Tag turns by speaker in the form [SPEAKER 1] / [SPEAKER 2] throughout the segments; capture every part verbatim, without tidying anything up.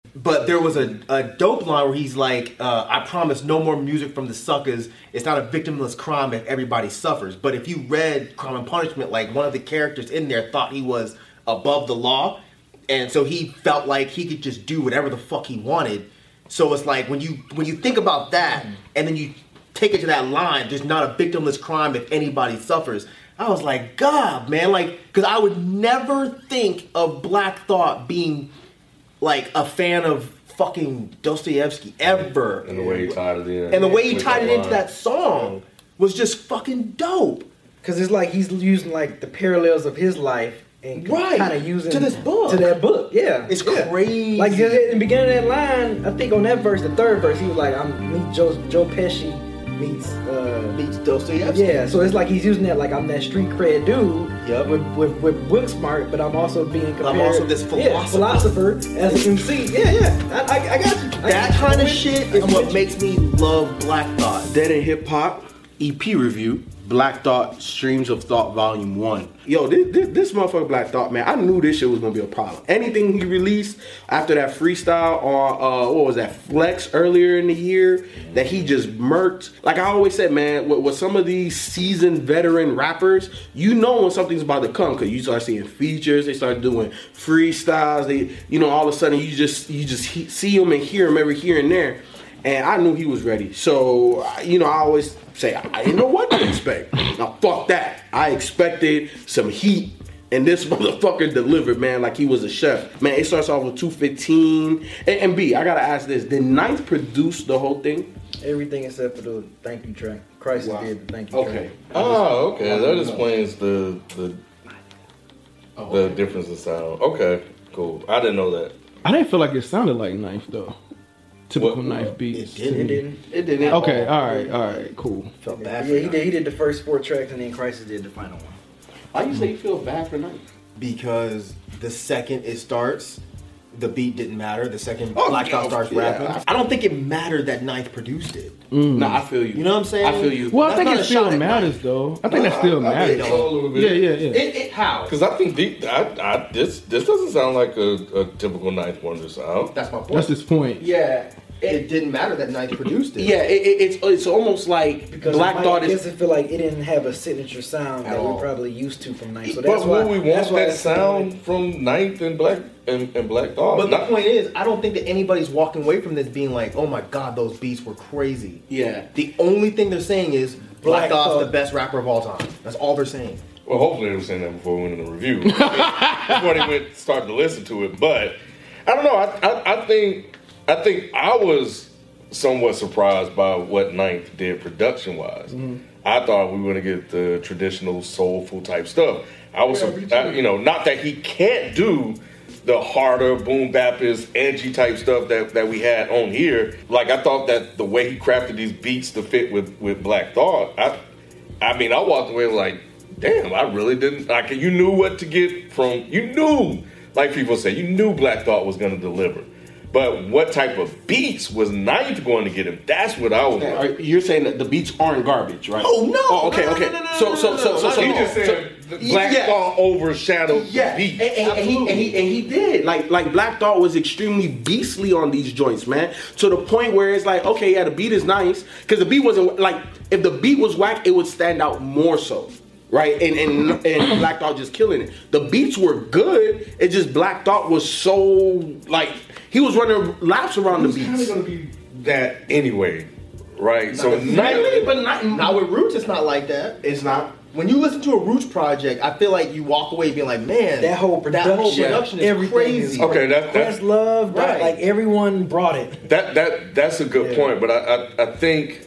[SPEAKER 1] But there was a, a dope line where he's like, uh, I promise no more music from the suckers. It's not a victimless crime if everybody suffers. But if you read Crime and Punishment, like one of the characters in there thought he was above the law. And so he felt like he could just do whatever the fuck he wanted. So it's like when you when you think about that and then you take it to that line, there's not a victimless crime if anybody suffers. I was like, God, man, like, because I would never think of Black Thought being like a fan of fucking Dostoevsky ever.
[SPEAKER 2] And the way he tied it in.
[SPEAKER 1] And the way he tied it into that song was just fucking dope.
[SPEAKER 3] Because it's like he's using like the parallels of his life and
[SPEAKER 1] right.
[SPEAKER 3] kind of using
[SPEAKER 1] to this book.
[SPEAKER 3] To that book, yeah.
[SPEAKER 1] It's
[SPEAKER 3] yeah.
[SPEAKER 1] crazy.
[SPEAKER 3] Like in the beginning of that line, I think on that verse, the third verse, he was like, I'm meet Joe, Joe Pesci meets uh,
[SPEAKER 1] meets Dostoevsky.
[SPEAKER 3] Yeah, so it's like he's using that like I'm that street cred dude
[SPEAKER 1] yep.
[SPEAKER 3] with, with with book smart, but I'm also being compared.
[SPEAKER 1] I'm also this philosopher,
[SPEAKER 3] yeah, philosopher as an M C. Yeah, yeah, I, I, I got you. I
[SPEAKER 1] that
[SPEAKER 3] got
[SPEAKER 1] kind
[SPEAKER 3] you.
[SPEAKER 1] of shit is what makes me love Black Thought.
[SPEAKER 4] Dead in Hip Hop E P review. Black Thought Streams of Thought Volume one. Yo, this, this this motherfucker Black Thought, man, I knew this shit was gonna be a problem. Anything he released after that freestyle on uh what was that, Flex earlier in the year, that he just murked. Like I always said, man, with, with some of these seasoned veteran rappers, you know when something's about to come, because you start seeing features, they start doing freestyles, they, you know, all of a sudden you just you just he, see them and hear them every here and there. And I knew he was ready. So, you know, I always say, I didn't know what to expect. Now, fuck that. I expected some heat. And this motherfucker delivered, man, like he was a chef. Man, it starts off with two fifteen. And, and B, I gotta ask this. Did Ninth produce the whole thing?
[SPEAKER 3] Everything except for the thank you track. Crisis wow. did the thank you
[SPEAKER 4] okay.
[SPEAKER 3] track.
[SPEAKER 2] Oh, okay. That explains the the,
[SPEAKER 1] oh,
[SPEAKER 2] the
[SPEAKER 1] okay.
[SPEAKER 2] difference in sound. Okay, cool. I didn't know that.
[SPEAKER 5] I didn't feel like it sounded like Ninth, though. Typical
[SPEAKER 2] what,
[SPEAKER 5] Ninth beats.
[SPEAKER 1] It didn't.
[SPEAKER 3] It didn't.
[SPEAKER 4] It didn't.
[SPEAKER 5] Okay, all right, all right, cool.
[SPEAKER 1] Felt bad
[SPEAKER 3] Yeah,
[SPEAKER 1] for
[SPEAKER 3] he did. He did the first four tracks, and then Crisis did the final one.
[SPEAKER 4] Why you say you feel bad for Ninth?
[SPEAKER 1] Because the second it starts, the beat didn't matter. The second
[SPEAKER 4] Oh,
[SPEAKER 1] Black Thought
[SPEAKER 4] yeah,
[SPEAKER 1] starts
[SPEAKER 4] yeah.
[SPEAKER 1] rapping. I don't think it mattered that Ninth produced it.
[SPEAKER 5] Mm.
[SPEAKER 4] Nah, I feel you.
[SPEAKER 1] You know what I'm saying?
[SPEAKER 4] I feel you.
[SPEAKER 5] Well, I
[SPEAKER 1] That's
[SPEAKER 5] think
[SPEAKER 1] not
[SPEAKER 5] it
[SPEAKER 1] a
[SPEAKER 5] still
[SPEAKER 1] shot at
[SPEAKER 5] matters,
[SPEAKER 1] Ninth.
[SPEAKER 5] though. I think that still
[SPEAKER 2] I, I think
[SPEAKER 5] matters.
[SPEAKER 2] so a little bit.
[SPEAKER 5] Yeah, yeah, yeah.
[SPEAKER 1] It, it how?
[SPEAKER 2] Because I think the, I, I, this this doesn't sound like a, a typical Ninth Wonder sound.
[SPEAKER 1] That's my point.
[SPEAKER 5] That's his point.
[SPEAKER 1] Yeah. It didn't matter that Ninth produced it.
[SPEAKER 4] Yeah, it, it, it's it's almost like
[SPEAKER 3] Because
[SPEAKER 4] Black
[SPEAKER 3] Mike,
[SPEAKER 4] Thought
[SPEAKER 3] I guess
[SPEAKER 4] is.
[SPEAKER 3] I feel like it didn't have a signature sound
[SPEAKER 1] At
[SPEAKER 3] that
[SPEAKER 1] all.
[SPEAKER 3] we're probably used to from Ninth. So that's
[SPEAKER 2] But
[SPEAKER 3] why
[SPEAKER 2] would we
[SPEAKER 3] that's
[SPEAKER 2] want
[SPEAKER 3] why
[SPEAKER 2] that
[SPEAKER 3] it's
[SPEAKER 2] sound
[SPEAKER 3] like-
[SPEAKER 2] from Ninth and Black and, and Black Thought?
[SPEAKER 1] But the
[SPEAKER 2] Not-
[SPEAKER 1] point is, I don't think that anybody's walking away from this being like, oh my god, those beats were crazy.
[SPEAKER 4] Yeah.
[SPEAKER 1] The only thing they're saying is Black,
[SPEAKER 3] Black
[SPEAKER 1] Thought's
[SPEAKER 3] Thought.
[SPEAKER 1] the best rapper of all time. That's all they're saying.
[SPEAKER 2] Well, hopefully they were saying that before we went in the review. Before they went started to listen to it. But I don't know. I, I, I think I think I was somewhat surprised by what Ninth did production wise. Mm-hmm. I thought we were gonna get the traditional soulful type stuff. I was,
[SPEAKER 1] Yeah,
[SPEAKER 2] I, you know, not that he can't do the harder boom bapist, edgy type stuff that, that we had on here. Like I thought that the way he crafted these beats to fit with, with Black Thought, I I mean I walked away like, damn, I really didn't like you knew what to get from you knew, like people say, you knew Black Thought was gonna deliver. But what type of beats was Ninth going to get him? That's what I was like.
[SPEAKER 4] You're saying that the beats aren't garbage, right?
[SPEAKER 1] Oh no!
[SPEAKER 4] Oh, okay,
[SPEAKER 1] no, no,
[SPEAKER 4] okay.
[SPEAKER 1] no, no, no,
[SPEAKER 4] so, so, so, so, so,
[SPEAKER 2] He
[SPEAKER 4] so,
[SPEAKER 2] just
[SPEAKER 4] so,
[SPEAKER 2] said the Black
[SPEAKER 1] yes.
[SPEAKER 2] Thought overshadowed
[SPEAKER 1] Yeah,
[SPEAKER 2] the
[SPEAKER 1] and,
[SPEAKER 2] beat.
[SPEAKER 1] and, and, he, and, he, and he did.
[SPEAKER 4] Like, like Black Thought was extremely beastly on these joints, man. To the point where it's like, okay, yeah, the beat is nice, because the beat wasn't like, if the beat was whack, it would stand out more so, right? And and and Black Thought just killing it. The beats were good. It just Black Thought was so like he was running laps around the
[SPEAKER 2] It's kind of
[SPEAKER 4] beats.
[SPEAKER 2] going to be that anyway, right? So
[SPEAKER 1] Really,
[SPEAKER 2] Ninth,
[SPEAKER 1] but not, not with Roots. It's not like that.
[SPEAKER 4] It's not.
[SPEAKER 1] When you listen to a Roots project, I feel like you walk away being like, man,
[SPEAKER 3] That whole
[SPEAKER 1] that whole
[SPEAKER 3] production,
[SPEAKER 1] production is
[SPEAKER 3] everything
[SPEAKER 1] crazy.
[SPEAKER 3] is-
[SPEAKER 2] okay, that,
[SPEAKER 3] That's
[SPEAKER 2] that
[SPEAKER 3] love, that,
[SPEAKER 1] Right.
[SPEAKER 3] like everyone brought it.
[SPEAKER 2] that that that's a good
[SPEAKER 3] Yeah.
[SPEAKER 2] point. But I, I I think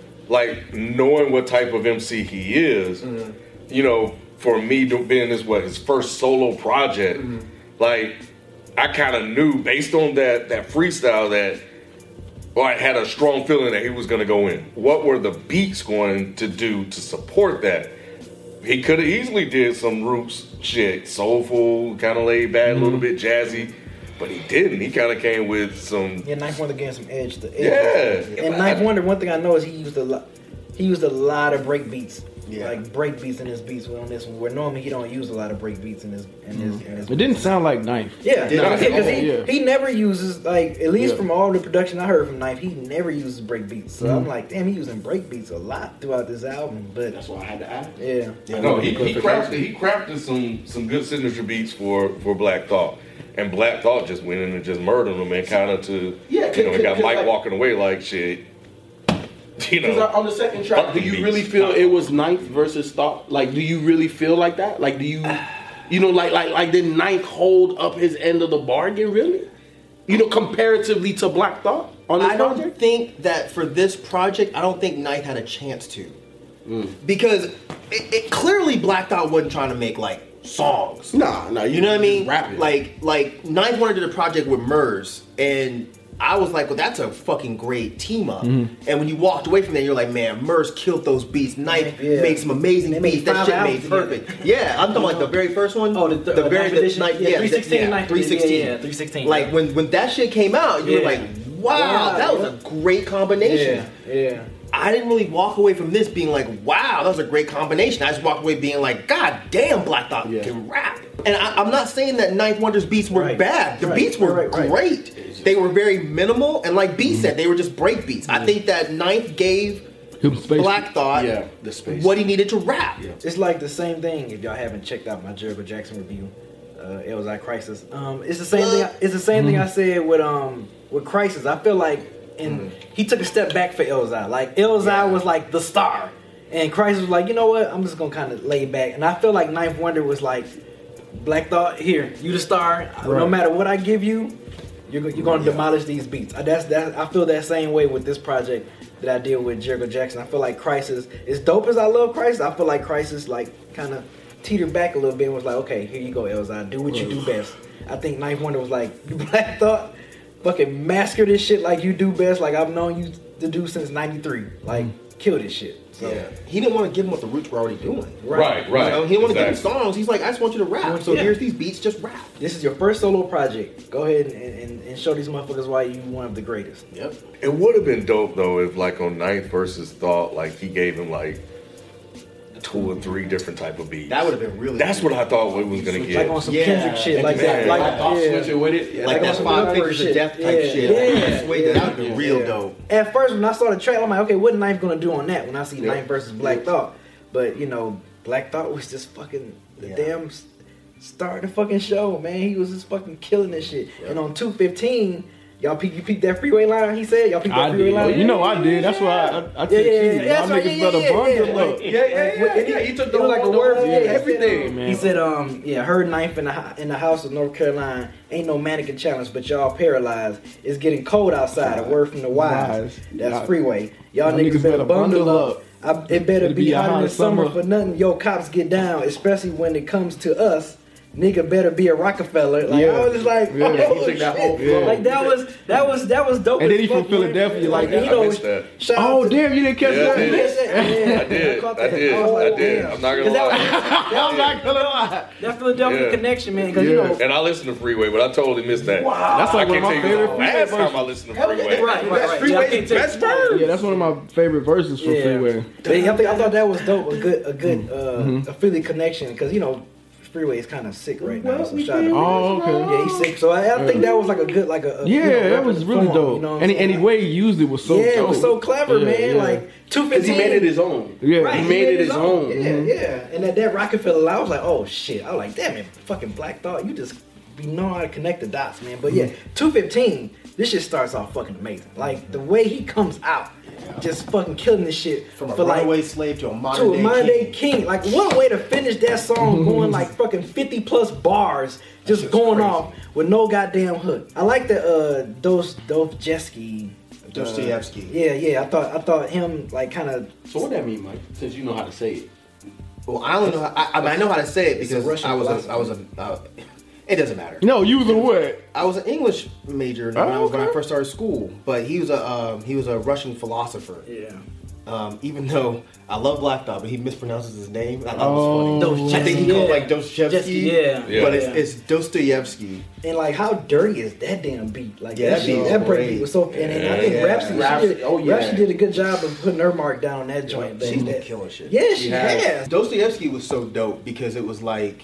[SPEAKER 2] like knowing what type of M C he is,
[SPEAKER 1] Mm-hmm.
[SPEAKER 2] you know, for me do- being this what his first solo project,
[SPEAKER 1] Mm-hmm.
[SPEAKER 2] like I kind of knew based on that that freestyle that. Well, I had a strong feeling that he was going to go in. What were the beats going to do to support that? He could have easily did some Roots shit, soulful, kind of laid back, a little bit jazzy, but he didn't. He kind of came with some.
[SPEAKER 3] Yeah, Ninth Wonder gave some edge to edge.
[SPEAKER 2] Yeah.
[SPEAKER 3] And Ninth Wonder, one thing I know is he used a lot. He used a lot of break beats
[SPEAKER 1] Yeah.
[SPEAKER 3] like break beats in his beats on this one. Where normally he don't use a lot of break beats in his in his. In his
[SPEAKER 5] It didn't sound like Knife.
[SPEAKER 3] Yeah,
[SPEAKER 1] Yeah,
[SPEAKER 3] because he,
[SPEAKER 5] yeah.
[SPEAKER 3] he never uses like at least
[SPEAKER 5] Yeah.
[SPEAKER 3] from all the production I heard from Knife, he never uses break beats. So I'm like, damn, he using break beats a lot throughout this album. But
[SPEAKER 4] That's why I had to ask.
[SPEAKER 3] yeah,
[SPEAKER 1] Yeah,
[SPEAKER 2] No, he, he crafted he crafted some some good signature beats for for Black Thought, and Black Thought just went in and just murdered him and kind of to
[SPEAKER 4] Yeah,
[SPEAKER 2] you know, and got
[SPEAKER 4] cause
[SPEAKER 2] Mike
[SPEAKER 4] like-
[SPEAKER 2] walking away like shit. You
[SPEAKER 4] Because
[SPEAKER 2] know,
[SPEAKER 4] on the second track, do you
[SPEAKER 2] Beats.
[SPEAKER 4] really feel it was Ninth versus Thought? Like, do you really feel like that? Like, do you, you know, like, like, like, did Ninth hold up his end of the bargain? Really? You know, comparatively to Black Thought on this
[SPEAKER 1] I don't
[SPEAKER 4] project?
[SPEAKER 1] think that for this project, I don't think Ninth had a chance to. Because it, it clearly Black Thought wasn't trying to make like songs.
[SPEAKER 4] Nah, nah.
[SPEAKER 1] You know what I mean?
[SPEAKER 4] Rapping.
[SPEAKER 1] Like, like Ninth Wonder did a project with Murs, and I was like, well, that's a fucking great team up. And when you walked away from that, you're like, man, Murs killed those beats. Ninth
[SPEAKER 3] Yeah.
[SPEAKER 1] made some amazing
[SPEAKER 3] They made
[SPEAKER 1] beats. That
[SPEAKER 3] five
[SPEAKER 1] shit
[SPEAKER 3] albums
[SPEAKER 1] made
[SPEAKER 3] together.
[SPEAKER 1] perfect. Yeah, I'm talking like the very first one.
[SPEAKER 3] Oh, the, th- uh,
[SPEAKER 1] very
[SPEAKER 3] Ninth edition?
[SPEAKER 1] Ninth-
[SPEAKER 3] Yeah,
[SPEAKER 1] yeah,
[SPEAKER 3] three sixteen,
[SPEAKER 1] yeah,
[SPEAKER 3] Ninth-
[SPEAKER 1] three sixteen.
[SPEAKER 3] yeah, yeah, three sixteen,
[SPEAKER 1] Like
[SPEAKER 3] yeah.
[SPEAKER 1] when when that shit came out, you were
[SPEAKER 3] Yeah.
[SPEAKER 1] like, wow,
[SPEAKER 3] Wow,
[SPEAKER 1] that was
[SPEAKER 3] yeah.
[SPEAKER 1] a great combination.
[SPEAKER 3] yeah, yeah.
[SPEAKER 1] I didn't really walk away from this being like, wow, that was a great combination. I just walked away being like, God damn, Black Thought
[SPEAKER 4] Yeah.
[SPEAKER 1] can rap. And I, I'm not saying that Ninth Wonder's beats were
[SPEAKER 3] Right.
[SPEAKER 1] bad. The
[SPEAKER 3] Right.
[SPEAKER 1] beats were
[SPEAKER 3] Right, right, right.
[SPEAKER 1] great. They were very minimal, and like B said, they were just break beats. I think that Ninth gave
[SPEAKER 5] Him space.
[SPEAKER 1] Black Thought
[SPEAKER 4] Yeah, the space.
[SPEAKER 1] what he needed to rap.
[SPEAKER 3] It's like the same thing. If y'all haven't checked out my Jericho Jackson review, uh, Elzai Crisis. Um, it's the same thing. It's the same thing I said with um with Crisis. I feel like and he took a step back for Elzai. Like Elzai
[SPEAKER 1] Yeah.
[SPEAKER 3] was like the star, and Crisis was like, you know what? I'm just gonna kind of lay back. And I feel like Ninth Wonder was like, Black Thought, here, you the star. No
[SPEAKER 5] Right.
[SPEAKER 3] matter what I give you, you're go- you're gonna demolish these beats. I, that's that. I feel that same way with this project that I did with Jericho Jackson. I feel like Crisis, as dope as I love Crisis, I feel like Crisis like kind of teetered back a little bit and was like, okay, here you go, Elzai, do what you do best. I think Ninth Wonder was like, you Black Thought, fucking masker this shit like you do best, like I've known you to do since ninety-three. Like, kill this shit. So,
[SPEAKER 1] Yeah. He didn't want to give him what the Roots were already doing.
[SPEAKER 2] right, right.
[SPEAKER 1] You know, he didn't want to give him
[SPEAKER 2] exactly.
[SPEAKER 1] songs. He's like, I just want you to rap. So
[SPEAKER 3] Yeah.
[SPEAKER 1] here's these beats, just rap.
[SPEAKER 3] this is your first solo project. Go ahead and, and, and show these motherfuckers why you one of the greatest.
[SPEAKER 1] Yep.
[SPEAKER 2] It would have been dope though if like on Ninth versus Thought, like he gave him like two or three different type of beats.
[SPEAKER 1] That would have been really
[SPEAKER 2] That's
[SPEAKER 1] cool.
[SPEAKER 2] what I thought we was gonna
[SPEAKER 3] Like
[SPEAKER 2] get.
[SPEAKER 3] on some
[SPEAKER 1] Yeah.
[SPEAKER 3] Kendrick shit, like
[SPEAKER 2] Man.
[SPEAKER 3] that. Like,
[SPEAKER 2] Like
[SPEAKER 4] Thought
[SPEAKER 3] yeah.
[SPEAKER 4] switching with it. Yeah,
[SPEAKER 1] Like
[SPEAKER 3] Like
[SPEAKER 1] that
[SPEAKER 3] on some
[SPEAKER 1] five
[SPEAKER 3] Lil
[SPEAKER 1] fingers
[SPEAKER 3] Durk
[SPEAKER 1] of death type
[SPEAKER 3] shit.
[SPEAKER 1] shit.
[SPEAKER 3] Yeah.
[SPEAKER 1] Like, that way, that would have been real
[SPEAKER 3] Yeah.
[SPEAKER 1] dope.
[SPEAKER 3] At first, when I saw the track, I'm like, okay, what Knife gonna do on that? When I see
[SPEAKER 2] Yeah.
[SPEAKER 3] Knife versus Black Thought, but you know, Black Thought was just fucking the
[SPEAKER 1] Yeah.
[SPEAKER 3] damn s- star of the fucking show, man. He was just fucking killing this shit. And on two fifteen, y'all peep, you peep that freeway line. He said, y'all peep that
[SPEAKER 5] I
[SPEAKER 3] freeway
[SPEAKER 5] did.
[SPEAKER 3] line.
[SPEAKER 5] You know I did. That's why I, I, I text
[SPEAKER 3] Yeah, yeah,
[SPEAKER 5] you.
[SPEAKER 3] yeah,
[SPEAKER 5] Y'all
[SPEAKER 3] that's right.
[SPEAKER 5] niggas
[SPEAKER 3] Yeah,
[SPEAKER 5] better
[SPEAKER 3] yeah,
[SPEAKER 5] bundle
[SPEAKER 3] yeah,
[SPEAKER 5] up.
[SPEAKER 3] yeah.
[SPEAKER 4] Yeah, yeah, yeah,
[SPEAKER 3] Like,
[SPEAKER 4] yeah. He took
[SPEAKER 3] it
[SPEAKER 4] the
[SPEAKER 3] was like a
[SPEAKER 4] the
[SPEAKER 3] word
[SPEAKER 4] whole-
[SPEAKER 3] for
[SPEAKER 4] yeah,
[SPEAKER 3] word.
[SPEAKER 4] everything,
[SPEAKER 5] man.
[SPEAKER 3] He said, um, yeah, her knife in the ho- in the house of North Carolina ain't no mannequin challenge, but y'all paralyzed. It's getting cold outside. A word from the wise.
[SPEAKER 5] Wise.
[SPEAKER 3] That's
[SPEAKER 5] Y'all-
[SPEAKER 3] freeway. Y'all,
[SPEAKER 5] y'all
[SPEAKER 3] niggas, better bundle up. I, it better
[SPEAKER 5] It'll
[SPEAKER 3] be,
[SPEAKER 5] be a
[SPEAKER 3] hot in
[SPEAKER 5] hot
[SPEAKER 3] the summer,
[SPEAKER 5] summer.
[SPEAKER 3] for nothing. Yo, cops get down, especially when it comes to us. Nigga better be a Rockefeller. Like
[SPEAKER 5] Yeah.
[SPEAKER 3] I was just like,
[SPEAKER 5] Yeah.
[SPEAKER 3] oh,
[SPEAKER 4] He took that
[SPEAKER 3] shit.
[SPEAKER 4] whole flow.
[SPEAKER 3] Like that was that was that was dope.
[SPEAKER 5] And
[SPEAKER 3] as
[SPEAKER 5] then he
[SPEAKER 3] fuck,
[SPEAKER 5] from Philadelphia,
[SPEAKER 3] man.
[SPEAKER 5] like
[SPEAKER 3] and,
[SPEAKER 5] that.
[SPEAKER 3] you know,
[SPEAKER 2] I missed that.
[SPEAKER 3] shout out
[SPEAKER 5] Oh
[SPEAKER 3] to-
[SPEAKER 5] damn, you didn't catch
[SPEAKER 2] Yeah, I
[SPEAKER 5] that?
[SPEAKER 2] did.
[SPEAKER 3] Yeah,
[SPEAKER 2] I did.
[SPEAKER 3] caught
[SPEAKER 2] I
[SPEAKER 3] that.
[SPEAKER 2] did.
[SPEAKER 3] Oh,
[SPEAKER 2] I did.
[SPEAKER 3] yeah.
[SPEAKER 2] I'm not gonna
[SPEAKER 3] 'Cause that
[SPEAKER 2] lie.
[SPEAKER 5] I'm not gonna lie.
[SPEAKER 3] That Philadelphia
[SPEAKER 2] Yeah.
[SPEAKER 3] connection, man. Because
[SPEAKER 5] Yeah.
[SPEAKER 3] you know,
[SPEAKER 2] And I listened to Freeway, but I totally missed that.
[SPEAKER 5] That's like
[SPEAKER 2] I
[SPEAKER 5] one of
[SPEAKER 2] can't
[SPEAKER 5] my
[SPEAKER 2] tell you
[SPEAKER 5] favorite
[SPEAKER 2] the
[SPEAKER 5] Freeway
[SPEAKER 2] last time I
[SPEAKER 5] verses.
[SPEAKER 2] listened to Freeway.
[SPEAKER 3] right, right, right.
[SPEAKER 4] Freeway's
[SPEAKER 3] Yeah, I can't take
[SPEAKER 4] best
[SPEAKER 3] it.
[SPEAKER 4] verse.
[SPEAKER 5] Yeah, that's one of my favorite verses from
[SPEAKER 3] Yeah.
[SPEAKER 5] Freeway.
[SPEAKER 3] They- I think I thought that was dope. A good, a good,
[SPEAKER 5] Mm-hmm.
[SPEAKER 3] uh, a Philly connection. Because you know, Freeway is kind of sick right now.
[SPEAKER 4] Well,
[SPEAKER 3] So
[SPEAKER 4] we
[SPEAKER 3] shout out.
[SPEAKER 4] did.
[SPEAKER 5] Oh, okay.
[SPEAKER 3] Yeah, he's sick. So I, I think that was like a good, like a, a
[SPEAKER 5] Yeah,
[SPEAKER 3] you know,
[SPEAKER 5] that
[SPEAKER 3] rep
[SPEAKER 5] was
[SPEAKER 3] in
[SPEAKER 5] really
[SPEAKER 3] form,
[SPEAKER 5] dope.
[SPEAKER 3] You know what
[SPEAKER 5] and
[SPEAKER 3] I'm
[SPEAKER 5] and the
[SPEAKER 3] saying?
[SPEAKER 5] way he used it was so
[SPEAKER 3] yeah,
[SPEAKER 5] dope.
[SPEAKER 3] it was so clever,
[SPEAKER 5] Yeah,
[SPEAKER 3] man.
[SPEAKER 5] yeah.
[SPEAKER 3] Like two
[SPEAKER 4] Because
[SPEAKER 3] fifteen.
[SPEAKER 4] he made it his own.
[SPEAKER 5] Yeah.
[SPEAKER 3] Right,
[SPEAKER 4] He made it his own.
[SPEAKER 3] Yeah,
[SPEAKER 4] Mhm.
[SPEAKER 3] yeah. And that, that Rockefeller, I was like, oh shit. I was like, damn it, fucking Black Thought, you just you know how to connect the dots, man. But yeah,
[SPEAKER 4] Mm-hmm.
[SPEAKER 3] two fifteen, this shit starts off fucking amazing. Like the way he comes out, just fucking killing this shit
[SPEAKER 1] From a
[SPEAKER 3] for like
[SPEAKER 1] runaway slave to a modern
[SPEAKER 3] to a
[SPEAKER 1] day
[SPEAKER 3] modern
[SPEAKER 1] king.
[SPEAKER 3] day king. Like what a way to finish that song going like fucking fifty plus bars, just
[SPEAKER 1] shit's
[SPEAKER 3] going
[SPEAKER 1] crazy.
[SPEAKER 3] off with no goddamn hook. I like the uh Dos Dostoevsky.
[SPEAKER 1] Dostoevsky.
[SPEAKER 3] Yeah, yeah. I thought I thought him like kind of
[SPEAKER 4] So what that mean, Mike? Since you know how to say it.
[SPEAKER 1] Well, I only know. How, I, I, mean, I know how to say it
[SPEAKER 3] It's a
[SPEAKER 1] because
[SPEAKER 3] Russian
[SPEAKER 1] I was. A,
[SPEAKER 3] philosophy.
[SPEAKER 1] I was a. Uh, it doesn't matter.
[SPEAKER 5] No, you was a what?
[SPEAKER 1] I was an English major when,
[SPEAKER 5] Oh,
[SPEAKER 1] I was, when I
[SPEAKER 5] okay.
[SPEAKER 1] first started school, but he was a um, he was a Russian philosopher.
[SPEAKER 3] yeah.
[SPEAKER 1] Um, even though I love Black Thought, but he mispronounces his name. I thought
[SPEAKER 5] Oh.
[SPEAKER 1] it was funny. I think he
[SPEAKER 3] Yeah.
[SPEAKER 1] called like Dostoevsky.
[SPEAKER 3] Yeah.
[SPEAKER 2] Yeah.
[SPEAKER 1] But it's,
[SPEAKER 3] Yeah.
[SPEAKER 1] it's Dostoevsky.
[SPEAKER 3] And like, how dirty is that damn beat? Like
[SPEAKER 1] Yeah,
[SPEAKER 3] that
[SPEAKER 1] that
[SPEAKER 3] beat,
[SPEAKER 1] beat was
[SPEAKER 3] that break
[SPEAKER 1] great.
[SPEAKER 3] beat was so. And, and I think
[SPEAKER 1] Yeah.
[SPEAKER 3] Rhapsody,
[SPEAKER 4] Rhapsody-
[SPEAKER 3] she did,
[SPEAKER 4] oh, yeah.
[SPEAKER 3] Rhapsody did a good job of putting her mark down on that joint.
[SPEAKER 1] She's
[SPEAKER 3] that,
[SPEAKER 1] been
[SPEAKER 3] that-
[SPEAKER 1] killing shit.
[SPEAKER 3] Yeah, she,
[SPEAKER 4] She has.
[SPEAKER 3] has.
[SPEAKER 1] Dostoevsky was so dope because it was like,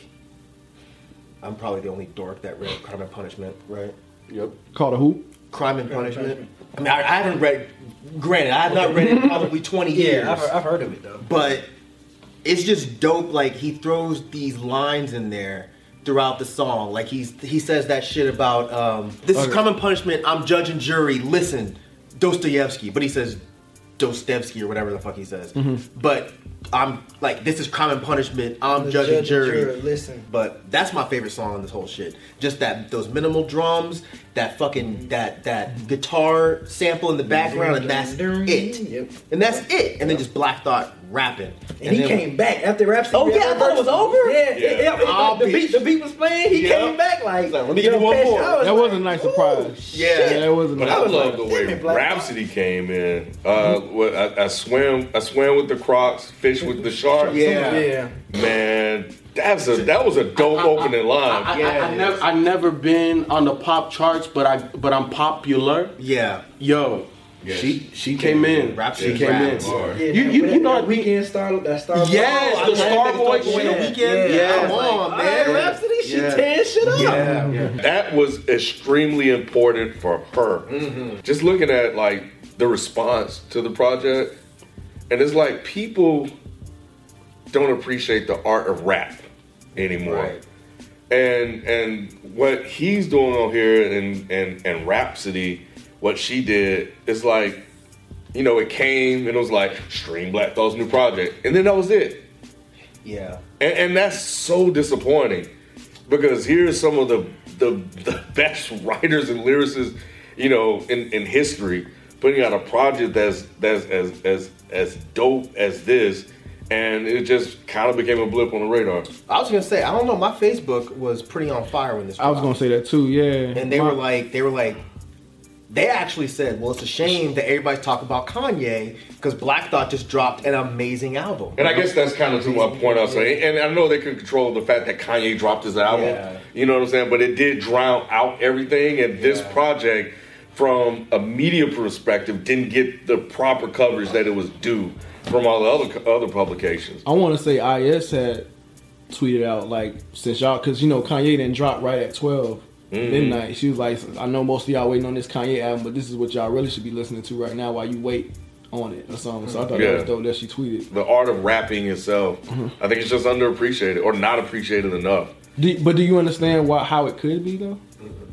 [SPEAKER 1] I'm probably the only dork that read Crime and Punishment, right?
[SPEAKER 4] Yep.
[SPEAKER 5] Called a hoop.
[SPEAKER 1] Crime and
[SPEAKER 3] Crime and
[SPEAKER 1] Punishment. I mean, I, I haven't read. Granted, I have not read it in probably twenty years.
[SPEAKER 3] Yeah, I've, heard- I've heard of it though.
[SPEAKER 1] But it's just dope. Like he throws these lines in there throughout the song. Like he's he says that shit about um, this is
[SPEAKER 5] Okay.
[SPEAKER 1] Crime and Punishment. I'm judge and jury. Listen, Dostoevsky. But he says Dostoevsky or whatever the fuck he says. But I'm like, this is Crime and Punishment. I'm
[SPEAKER 3] The
[SPEAKER 1] judge, and jury.
[SPEAKER 3] juror, listen.
[SPEAKER 1] But that's my favorite song on this whole shit. Just that those minimal drums, that fucking that that guitar sample in the background, and that's it.
[SPEAKER 3] Yep.
[SPEAKER 1] And that's it. And then just Black Thought rapping.
[SPEAKER 3] And, he
[SPEAKER 1] then-
[SPEAKER 3] came back after Rhapsody.
[SPEAKER 1] Oh, yeah, I thought it was over?
[SPEAKER 3] Yeah,
[SPEAKER 2] Yeah.
[SPEAKER 3] yeah. yeah,
[SPEAKER 1] Oh,
[SPEAKER 3] the, beat,
[SPEAKER 1] bitch.
[SPEAKER 3] the beat was playing. He
[SPEAKER 1] Yeah.
[SPEAKER 3] came back like,
[SPEAKER 1] Like, let me
[SPEAKER 3] you
[SPEAKER 1] give you
[SPEAKER 3] know,
[SPEAKER 1] one
[SPEAKER 3] Pesci,
[SPEAKER 1] more.
[SPEAKER 3] I was
[SPEAKER 5] That
[SPEAKER 3] like,
[SPEAKER 5] was a nice
[SPEAKER 3] ooh,
[SPEAKER 5] surprise.
[SPEAKER 1] Yeah.
[SPEAKER 5] Yeah, that was a
[SPEAKER 2] But
[SPEAKER 5] nice
[SPEAKER 2] I
[SPEAKER 3] was
[SPEAKER 2] love
[SPEAKER 3] like,
[SPEAKER 2] the
[SPEAKER 3] damn
[SPEAKER 2] way
[SPEAKER 3] it, Black
[SPEAKER 2] Rhapsody came in. Uh, what, I, I swam, I swam with the Crocs, fish with the shark.
[SPEAKER 1] Yeah.
[SPEAKER 3] Yeah.
[SPEAKER 2] Man, that's a that was a dope opening line.
[SPEAKER 4] I,
[SPEAKER 1] Yeah,
[SPEAKER 4] I, I
[SPEAKER 1] it
[SPEAKER 4] never,
[SPEAKER 1] is.
[SPEAKER 4] I never been on the pop charts, but I, but I'm popular.
[SPEAKER 1] Yeah.
[SPEAKER 4] Yo,
[SPEAKER 2] Yeah.
[SPEAKER 4] she, she came in.
[SPEAKER 1] Rap-
[SPEAKER 4] She
[SPEAKER 1] yeah,
[SPEAKER 4] came in.
[SPEAKER 1] rap.
[SPEAKER 2] Hard.
[SPEAKER 3] Yeah,
[SPEAKER 4] You-
[SPEAKER 3] that-
[SPEAKER 4] you-
[SPEAKER 3] that-
[SPEAKER 4] you know
[SPEAKER 3] that
[SPEAKER 4] what-
[SPEAKER 3] weekend star, that star.
[SPEAKER 4] Yes,
[SPEAKER 1] Oh,
[SPEAKER 4] the
[SPEAKER 1] I
[SPEAKER 4] Starboy
[SPEAKER 1] had Starboy
[SPEAKER 4] shit.
[SPEAKER 1] in the weekend.
[SPEAKER 4] Yeah.
[SPEAKER 1] Come on,
[SPEAKER 3] All right,
[SPEAKER 1] man.
[SPEAKER 3] Rhapsody, she
[SPEAKER 4] Yeah.
[SPEAKER 3] tearing shit up.
[SPEAKER 1] Yeah. yeah.
[SPEAKER 2] That was extremely important for her. Just looking at like the response to the project, and it's like people don't appreciate the art of rap anymore.
[SPEAKER 1] Right.
[SPEAKER 2] And and what he's doing on here and and and Rhapsody, what she did is like, you know, it came and it was like stream Black Thought's new project, and then that was it.
[SPEAKER 1] Yeah.
[SPEAKER 2] And, and that's so disappointing because here's some of the the, the best writers and lyricists, you know, in, in history, putting out a project that's that's as as as dope as this, and it just kind of became a blip on the radar.
[SPEAKER 1] I was gonna say, I don't know. My Facebook was pretty on fire when this.
[SPEAKER 5] I was
[SPEAKER 1] dropped.
[SPEAKER 5] gonna say that too. Yeah.
[SPEAKER 1] and they
[SPEAKER 5] My-
[SPEAKER 1] were like, they were like, they actually said, well, it's a shame that everybody's talking about Kanye because Black Thought just dropped an amazing album.
[SPEAKER 2] And I guess that's kind of to my point I was saying. And I know they could control the fact that Kanye dropped his album.
[SPEAKER 1] Yeah.
[SPEAKER 2] You know what I'm saying? But it did drown out everything. And this
[SPEAKER 1] Yeah.
[SPEAKER 2] project, from a media perspective, didn't get the proper coverage that it was due from all the other other publications.
[SPEAKER 5] I want to say I S had tweeted out like since y'all because you know Kanye didn't drop right at twelve midnight. She was like, I know most of y'all waiting on this Kanye album, but this is what y'all really should be listening to right now while you wait on it or something. So I thought
[SPEAKER 2] Yeah.
[SPEAKER 5] that was dope that she tweeted.
[SPEAKER 2] The art of rapping itself, I think it's just underappreciated or not appreciated enough.
[SPEAKER 5] Do, but do you understand why how it could be though?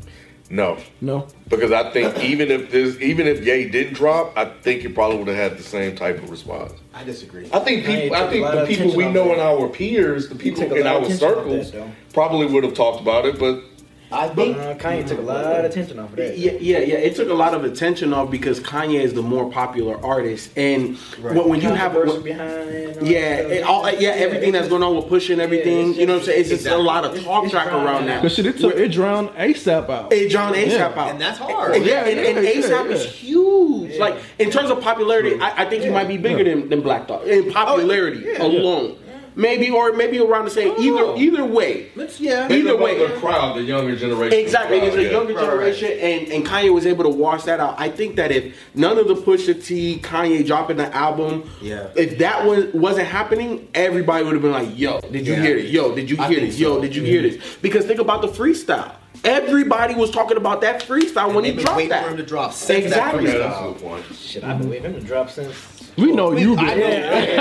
[SPEAKER 2] No.
[SPEAKER 5] No.
[SPEAKER 2] Because I think even if this, even if Ye didn't drop, I think it probably would have had the same type of response.
[SPEAKER 1] I disagree.
[SPEAKER 2] I think
[SPEAKER 3] Kanye
[SPEAKER 2] people. I
[SPEAKER 3] took a
[SPEAKER 2] think
[SPEAKER 3] lot
[SPEAKER 2] the
[SPEAKER 3] of
[SPEAKER 2] people
[SPEAKER 3] attention
[SPEAKER 2] we
[SPEAKER 3] off
[SPEAKER 2] know
[SPEAKER 3] that.
[SPEAKER 2] in our peers, the people
[SPEAKER 3] took a
[SPEAKER 2] in
[SPEAKER 3] lot of
[SPEAKER 2] our
[SPEAKER 3] attention off
[SPEAKER 2] circles,
[SPEAKER 3] that, though.
[SPEAKER 2] probably would have talked about it. But
[SPEAKER 1] I think
[SPEAKER 3] Uh, Kanye took a lot of attention off of that.
[SPEAKER 4] Yeah, yeah, yeah. It took a lot of attention off because Kanye is the more popular artist, and
[SPEAKER 1] Right.
[SPEAKER 4] when, when you have,
[SPEAKER 3] Controversy behind. all
[SPEAKER 4] yeah,
[SPEAKER 3] that
[SPEAKER 4] it,
[SPEAKER 3] stuff.
[SPEAKER 4] all, yeah, everything that's going on with Push and everything,
[SPEAKER 3] it's
[SPEAKER 4] you know what I'm saying? It's just
[SPEAKER 1] Exactly.
[SPEAKER 4] a lot of talk
[SPEAKER 3] It's
[SPEAKER 4] track
[SPEAKER 3] drowned
[SPEAKER 4] around
[SPEAKER 3] out.
[SPEAKER 4] that.
[SPEAKER 5] Cause shit, it took it drowned ASAP out.
[SPEAKER 4] It John ASAP
[SPEAKER 5] Yeah.
[SPEAKER 4] out,
[SPEAKER 1] And that's hard.
[SPEAKER 4] And, yeah, and, and
[SPEAKER 5] Yeah,
[SPEAKER 4] ASAP
[SPEAKER 5] yeah,
[SPEAKER 4] is
[SPEAKER 5] yeah.
[SPEAKER 4] huge. Like in terms of popularity, I, I think he might be bigger than, than Black Thought in popularity alone. Maybe or maybe around the same. Either
[SPEAKER 1] know.
[SPEAKER 4] either way,
[SPEAKER 1] let's yeah.
[SPEAKER 4] Either way.
[SPEAKER 2] the crowd, the younger generation,
[SPEAKER 4] exactly.
[SPEAKER 2] crowd,
[SPEAKER 4] It's a
[SPEAKER 2] yeah.
[SPEAKER 4] younger
[SPEAKER 1] Right, right.
[SPEAKER 4] generation, and, and Kanye was able to wash that out. I think that if none of the Pusha T, Kanye dropping the album,
[SPEAKER 1] Yeah.
[SPEAKER 4] if that was wasn't happening, everybody would have been like, "Yo, did you
[SPEAKER 1] Yeah.
[SPEAKER 4] hear this? Yo, did you
[SPEAKER 1] I
[SPEAKER 4] hear
[SPEAKER 1] think
[SPEAKER 4] this? Yo,
[SPEAKER 1] so.
[SPEAKER 4] did you hear this?" Because think about the freestyle. Everybody was talking about that freestyle
[SPEAKER 1] And
[SPEAKER 4] when he
[SPEAKER 1] they've been
[SPEAKER 4] dropped
[SPEAKER 1] waiting
[SPEAKER 4] that.
[SPEAKER 1] for him to drop since
[SPEAKER 4] Exactly.
[SPEAKER 1] that
[SPEAKER 2] Yeah,
[SPEAKER 1] freestyle.
[SPEAKER 2] that's a good point.
[SPEAKER 3] Shit, I've been waiting him to drop since.
[SPEAKER 5] We know you.
[SPEAKER 1] I
[SPEAKER 5] did.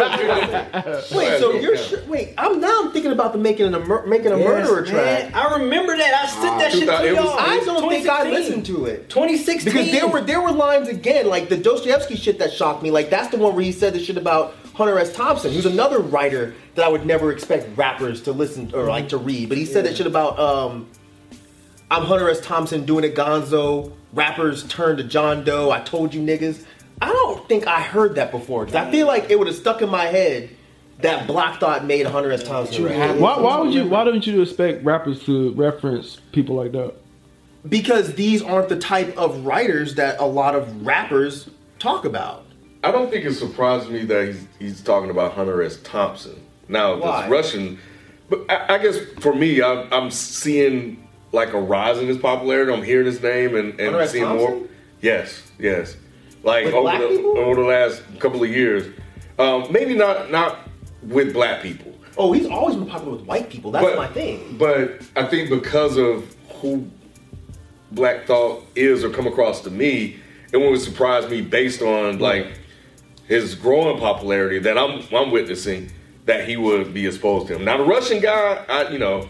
[SPEAKER 1] know. Wait, so you're sure, wait? I'm now I'm thinking about the making a mur- making a
[SPEAKER 3] Yes,
[SPEAKER 1] murderer
[SPEAKER 3] man.
[SPEAKER 1] track.
[SPEAKER 3] I remember that. I sent that shit to
[SPEAKER 2] it was-
[SPEAKER 3] y'all.
[SPEAKER 1] I don't think I
[SPEAKER 3] twenty sixteen.
[SPEAKER 1] listened to it.
[SPEAKER 3] twenty sixteen.
[SPEAKER 1] Because there were there were lines again, like the Dostoevsky shit that shocked me. Like that's the one where he said the shit about Hunter S. Thompson, who's another writer that I would never expect rappers to listen or like to read. But he said that shit about um, I'm Hunter S. Thompson doing it Gonzo. Rappers turn to John Doe. I told you niggas. I don't think I heard that before. Because I feel like it would have stuck in my head that Black Thought made Hunter S. Thompson rap.
[SPEAKER 5] Why, why would you? Why don't you expect rappers to reference people like that?
[SPEAKER 1] Because these aren't the type of writers that a lot of rappers talk about.
[SPEAKER 2] I don't think it surprised me that he's he's talking about Hunter S. Thompson. Now,
[SPEAKER 1] Why?
[SPEAKER 2] this Russian, but I, I guess for me, I'm, I'm seeing like a rise in his popularity. I'm hearing his name and, and
[SPEAKER 1] Hunter S.
[SPEAKER 2] seeing
[SPEAKER 1] Thompson?
[SPEAKER 2] more. Yes, yes. Like
[SPEAKER 1] With
[SPEAKER 2] over
[SPEAKER 1] black
[SPEAKER 2] the,
[SPEAKER 1] people?
[SPEAKER 2] over the last couple of years, um, maybe not not with black people.
[SPEAKER 1] Oh, he's always been popular with white people. That's
[SPEAKER 2] but,
[SPEAKER 1] my thing.
[SPEAKER 2] But I think because of who Black Thought is or come across to me, it wouldn't surprise me based on like his growing popularity that I'm I'm witnessing that he would be exposed to him. Now the Russian guy, I you know,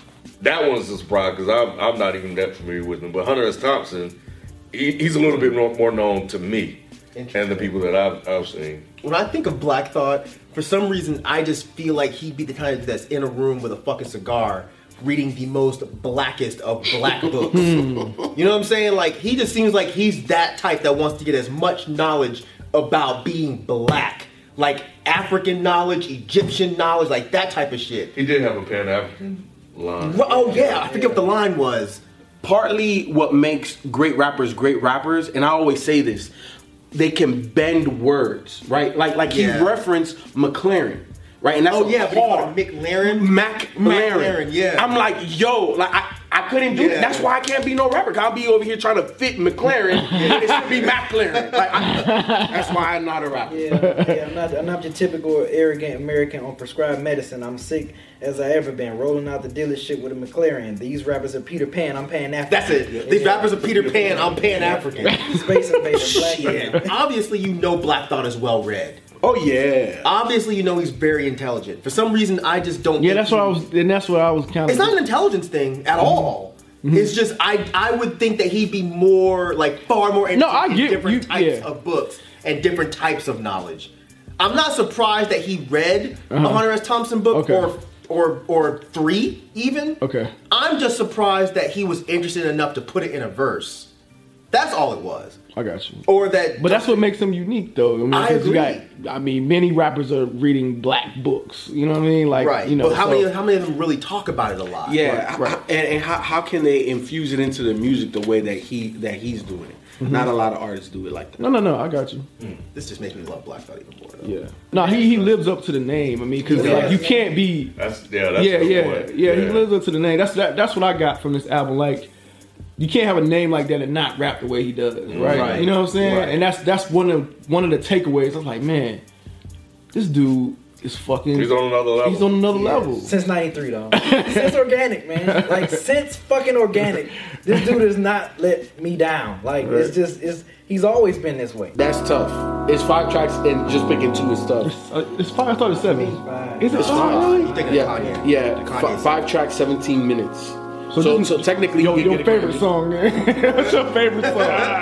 [SPEAKER 2] that one's a surprise because I'm I'm not even that familiar with him. But Hunter S. Thompson, he, he's a little bit more, more known to me and the people that I've I've seen.
[SPEAKER 1] When I think of Black Thought, for some reason, I just feel like he'd be the kind of that's in a room with a fucking cigar, reading the most blackest of black books. You know what I'm saying? Like, he just seems like he's that type that wants to get as much knowledge about being black. Like, African knowledge, Egyptian knowledge, like that type of shit.
[SPEAKER 2] He did have a Pan-African line.
[SPEAKER 1] Well, oh, yeah, I forget what the line was.
[SPEAKER 4] Partly what makes great rappers great rappers, and I always say this, they can bend words, right? Like like
[SPEAKER 1] Yeah.
[SPEAKER 4] he referenced McLaren, right? And that's
[SPEAKER 1] Oh,
[SPEAKER 4] a
[SPEAKER 1] yeah, but he
[SPEAKER 4] hard-
[SPEAKER 1] called him McLaren?
[SPEAKER 4] Mac
[SPEAKER 1] McLaren,
[SPEAKER 4] McLaren,
[SPEAKER 1] yeah.
[SPEAKER 4] I'm like, yo, like I, I couldn't do
[SPEAKER 1] Yeah.
[SPEAKER 4] that. That's why I can't be no rapper. 'Cause I'll be over here trying to fit McLaren, and it should be McLaren. Like, I, that's why I'm not a rapper.
[SPEAKER 3] Yeah, yeah, I'm not, I'm not your typical arrogant American on prescribed medicine. I'm sick as I ever been, rolling out the dealership with a McLaren. These rappers are Peter Pan, I'm Pan African.
[SPEAKER 1] That's it. These rappers are Peter Pan, I'm Pan African.
[SPEAKER 3] Space Invader, Black
[SPEAKER 1] Yeah.
[SPEAKER 3] man.
[SPEAKER 1] Obviously, you know Black Thought is well read.
[SPEAKER 4] Oh yeah.
[SPEAKER 1] Obviously, you know he's very intelligent. For some reason, I just don't.
[SPEAKER 5] Yeah,
[SPEAKER 1] think
[SPEAKER 5] that's what
[SPEAKER 1] he-
[SPEAKER 5] I was, and that's what I was kind of.
[SPEAKER 1] It's not an intelligence thing at all. It's just I I would think that he'd be more like far more interested
[SPEAKER 5] I
[SPEAKER 1] in
[SPEAKER 5] get
[SPEAKER 1] different
[SPEAKER 5] you-
[SPEAKER 1] types
[SPEAKER 5] yeah.
[SPEAKER 1] of books and different types of knowledge. I'm not surprised that he read
[SPEAKER 5] Uh-huh.
[SPEAKER 1] a Hunter S. Thompson book
[SPEAKER 5] Okay.
[SPEAKER 1] or or or three even.
[SPEAKER 5] Okay.
[SPEAKER 1] I'm just surprised that he was interested enough to put it in a verse. That's all it was.
[SPEAKER 5] I got you.
[SPEAKER 1] Or that.
[SPEAKER 5] But that's what makes him unique, though. I mean,
[SPEAKER 1] I
[SPEAKER 5] 'cause you
[SPEAKER 1] agree.
[SPEAKER 5] got, I mean, many rappers are reading black books. You know what I mean? Like,
[SPEAKER 1] right.
[SPEAKER 5] you know,
[SPEAKER 1] but how
[SPEAKER 5] so-
[SPEAKER 1] many how many of them really talk about it a lot?
[SPEAKER 4] Yeah,
[SPEAKER 5] Right, right.
[SPEAKER 4] and, and how, how can they infuse it into the music the way that he that he's doing it? Not a lot of artists do it like that.
[SPEAKER 5] No, no, no. I got you.
[SPEAKER 1] This just makes me love Black Thought even more. Though.
[SPEAKER 5] Yeah. No, he, he lives up to the name. I mean, because
[SPEAKER 1] Yeah.
[SPEAKER 5] like you can't be.
[SPEAKER 2] That's yeah, that's
[SPEAKER 5] Yeah,
[SPEAKER 2] the
[SPEAKER 5] yeah,
[SPEAKER 2] point.
[SPEAKER 5] yeah. He lives up to the name. That's that, That's what I got from this album. Like, you can't have a name like that and not rap the way he does, right?
[SPEAKER 1] Right.
[SPEAKER 5] You know what I'm saying?
[SPEAKER 1] Right.
[SPEAKER 5] And that's that's one of one of the takeaways. I was like, man, this dude is fucking.
[SPEAKER 2] He's on another level.
[SPEAKER 5] He's on another level.
[SPEAKER 3] Since ninety-three, though. Since organic, man. Like, since fucking organic. This dude has not let me down. Like, it's just, it's he's always been this way.
[SPEAKER 4] That's tough. It's five tracks and just picking two is tough.
[SPEAKER 5] Uh, it's five. I thought it's seven.
[SPEAKER 3] It's five.
[SPEAKER 5] Is it
[SPEAKER 4] It's
[SPEAKER 5] five?
[SPEAKER 4] five.
[SPEAKER 5] Really?
[SPEAKER 1] You thinking
[SPEAKER 4] Yeah,
[SPEAKER 1] of Kanye?
[SPEAKER 4] yeah.
[SPEAKER 1] The
[SPEAKER 4] F-
[SPEAKER 1] Kanye
[SPEAKER 4] five tracks, seventeen minutes.
[SPEAKER 5] So,
[SPEAKER 4] So,
[SPEAKER 5] this
[SPEAKER 4] so,
[SPEAKER 5] is-
[SPEAKER 4] technically,
[SPEAKER 5] your,
[SPEAKER 4] you can
[SPEAKER 5] your
[SPEAKER 4] get a
[SPEAKER 5] favorite
[SPEAKER 4] Grammy.
[SPEAKER 5] song, man. What's your favorite song?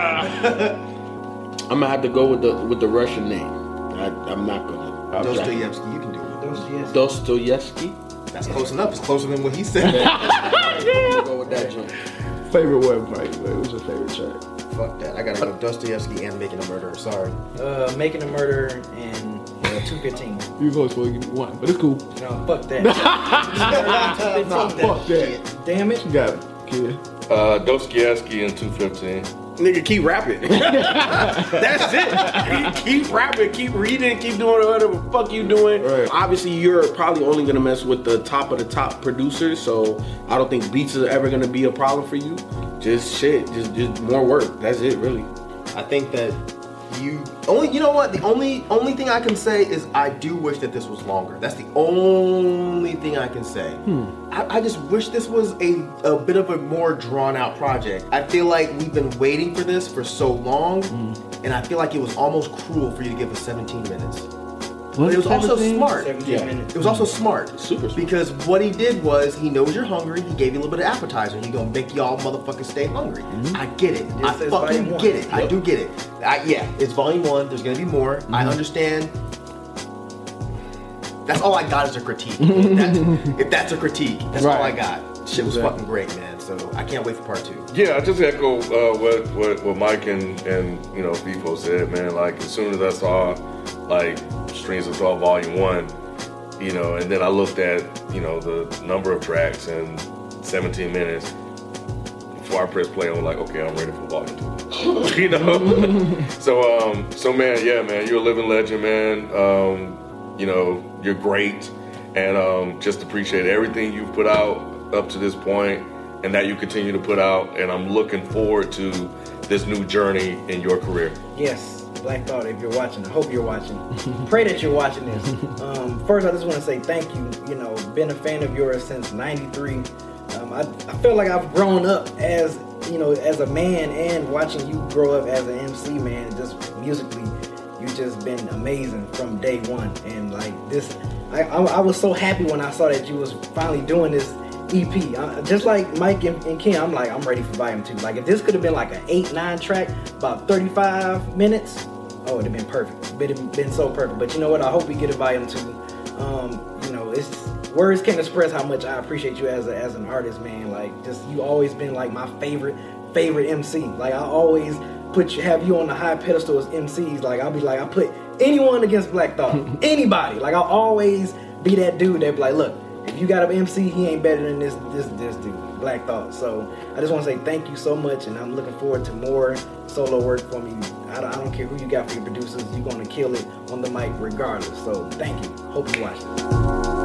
[SPEAKER 4] I'm gonna have to go with the with the Russian name. I, I'm not gonna.
[SPEAKER 1] Dostoevsky, you can do it.
[SPEAKER 3] Those, yes.
[SPEAKER 4] Dostoevsky.
[SPEAKER 1] That's close enough. It's closer than what he said.
[SPEAKER 4] I'll go with that joint.
[SPEAKER 5] favorite website? Man. What's your favorite track?
[SPEAKER 1] Fuck that. I gotta go Dostoevsky and Making a Murderer. Sorry.
[SPEAKER 3] Uh, Making a Murder and uh, two fifteen.
[SPEAKER 5] You vote for one, but it's cool.
[SPEAKER 3] No, fuck that.
[SPEAKER 5] Nah, fuck that.
[SPEAKER 3] Damn it.
[SPEAKER 5] You got it, kid.
[SPEAKER 2] Uh, Dostoevsky and two fifteen.
[SPEAKER 4] Nigga, keep rapping. That's it. Keep rapping, keep reading, keep doing whatever the fuck you doing.
[SPEAKER 5] Right.
[SPEAKER 4] Obviously, you're probably only gonna mess with the top of the top producers, so I don't think beats are ever gonna be a problem for you. Just shit, just just more work. That's it, really.
[SPEAKER 1] I think that you only. You know what? The only only thing I can say is I do wish that this was longer. That's the only thing I can say. I, I just wish this was a a bit of a more drawn out project. I feel like we've been waiting for this for so long, and I feel like it was almost cruel for you to give us seventeen minutes. But it was also smart.
[SPEAKER 3] seventeen
[SPEAKER 4] Yeah.
[SPEAKER 3] minutes.
[SPEAKER 1] It was also smart.
[SPEAKER 4] Super smart.
[SPEAKER 1] Because what he did was, he knows you're hungry, he gave you a little bit of appetizer, he gonna make y'all motherfuckers stay hungry. I get it. I
[SPEAKER 3] says
[SPEAKER 1] fucking
[SPEAKER 3] volume one.
[SPEAKER 1] get it. I
[SPEAKER 4] Yep.
[SPEAKER 1] do get it. I, yeah, it's volume one, there's gonna be more. I understand. That's all I got is a critique. If that's, if that's a critique, that's all I
[SPEAKER 5] Right.
[SPEAKER 1] got. Shit was fucking great, man. So I can't wait for part two.
[SPEAKER 2] Yeah, I just echo uh, what, what what Mike and and you know Vivo said, man. Like as soon as I saw like Streams of Thought Volume One, you know, and then I looked at you know the number of tracks and seventeen minutes. Before I press play, I was like, okay, I'm ready for Volume Two. you know. so, um, so man, yeah, man, you're a living legend, man. Um, you know, you're great, and um, just appreciate everything you've put out up to this point, and that you continue to put out. And I'm looking forward to this new journey in your career.
[SPEAKER 3] Yes. Black Thought, if you're watching, I hope you're watching. Pray that you're watching this. Um, first, I just want to say thank you. You know, been a fan of yours since ninety-three. Um, I, I feel like I've grown up as, you know, as a man, and watching you grow up as an M C, man. Just musically, you just been amazing from day one. And like this, I, I, I was so happy when I saw that you was finally doing this E P. Uh, just like Mike and, and Ken, I'm like, I'm ready for volume two. Like, if this could have been like an eight, nine track, about thirty-five minutes, oh, it'd have been perfect. It'd been so perfect. But you know what? I hope we get a volume two. Um, you know, it's words can't express how much I appreciate you as a, as an artist, man. Like, just you always been like my favorite favorite M C. Like, I always put you, have you on the high pedestal as M Cs. Like, I'll be like, I put anyone against Black Thought, anybody. Like, I'll always be that dude that be like, look, if you got an M C, he ain't better than this this this dude, Black Thought. So I just want to say thank you so much, and I'm looking forward to more solo work from you. I don't, I don't care who you got for your producers, you're gonna kill it on the mic regardless. So thank you. Hope you watch this.